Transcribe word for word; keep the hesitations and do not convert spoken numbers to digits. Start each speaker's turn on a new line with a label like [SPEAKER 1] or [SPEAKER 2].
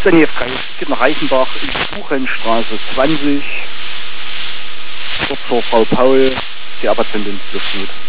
[SPEAKER 1] der Nähe frei. Es geht nach Reichenbach in die Buchenstraße zwanzig. Dort zur Frau Paul, die Aberzentin, das gut.